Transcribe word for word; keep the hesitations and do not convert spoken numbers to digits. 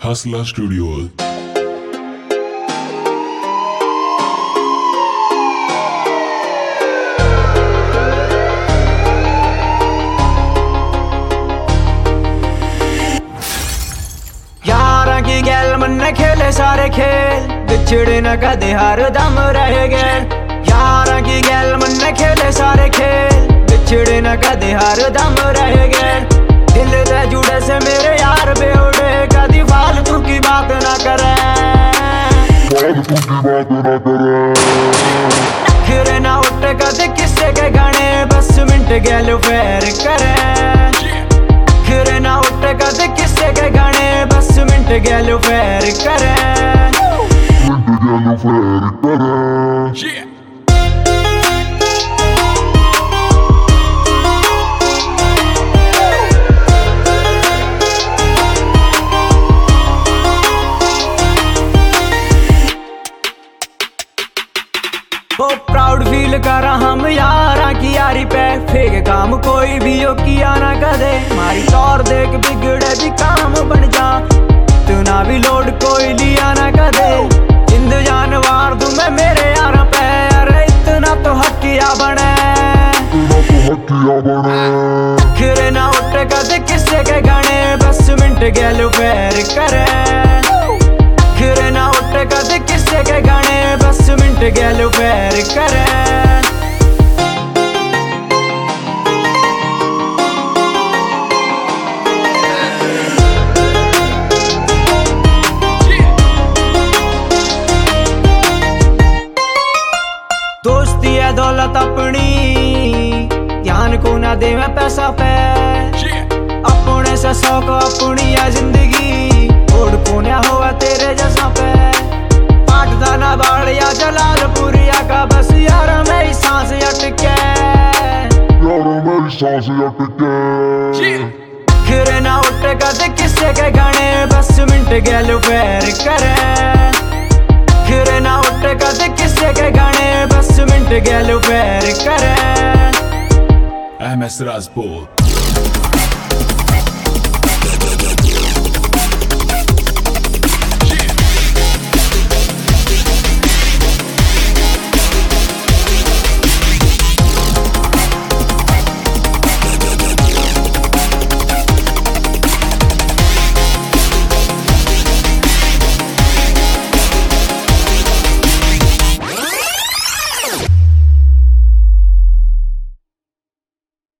Hustler Studios. यारा की गैल मन खेले सारे खेल, बिछड़े न कदे हर दम रह गए। यारा की गैल मन खेले सारे खेल, बिछड़े न कदे हर दम रह गए। दिल से जुड़े से मेरे यार बेउड़े, कदी फालतू की बात ना करे, फालतू की बात ना करे। नखरे ना उठ कदे किस्से के गाने, बस मिनट गैल फेर करे। नखरे ना उठ कदे किस्से के गाने, बस मिनट गैल फेर करे। मिनट गैल फेर करे। वो प्राउड फील करा हम यारा की यारी पे, फेक काम कोई भी हो किया ना कदे। मारी तौर देख बिगड़े भी काम बन जा, इतना भी लोड कोई लिया ना कदे। जिंद जानवार दूं मैं मेरे यार पे, अरे इतना तो हकिया बने, खरे ना उठ कदे किस्से के गाने, बस मिनट गैल फेर करे। खरे ना उठ कदे किस्से के गाने, बस मिनट गैल फेर करे। दोस्ती है दौलत अपनी, ध्यान को ना दे मैं पैसा पे। अपने से शौक अपनी है जिंदगी, ओढ़ को ना हुआ तेरे जैसा पे। पाटदा ना बाड़िया जलालपुरिया का, बस यार मेरी सांस अटके, यार मेरी सांस अटके। खरे ना उठ कदे किस्से के गाने, बस मिनट गैल फेर करे। खरे ना उठ कदे किस्से के गाने, बस मिनट गैल फेर करे। M S Rajput.